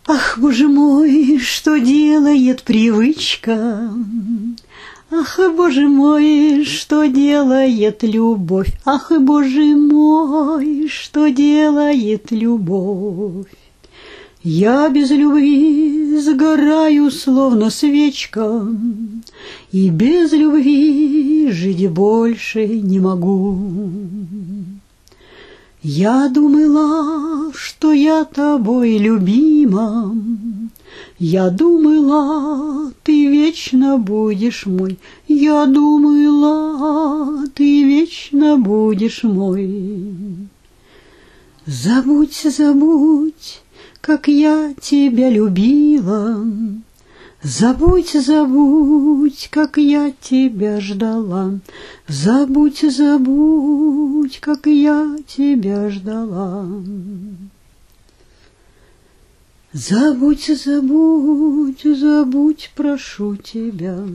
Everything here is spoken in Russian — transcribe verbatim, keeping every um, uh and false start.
Ах, Боже мой, что делает привычка? Ах, Боже мой, что делает любовь? Ах, Боже мой, что делает любовь? Я без любви сгораю, словно свечка, и без любви жить больше не могу. Я думала, что я тобой любима, я думала, ты вечно будешь мой, я думала, ты вечно будешь мой. Забудь, забудь, как я тебя любила, забудь, забудь, как я тебя ждала, забудь, забудь, как я тебя ждала. Забудь, забудь, забудь, прошу тебя.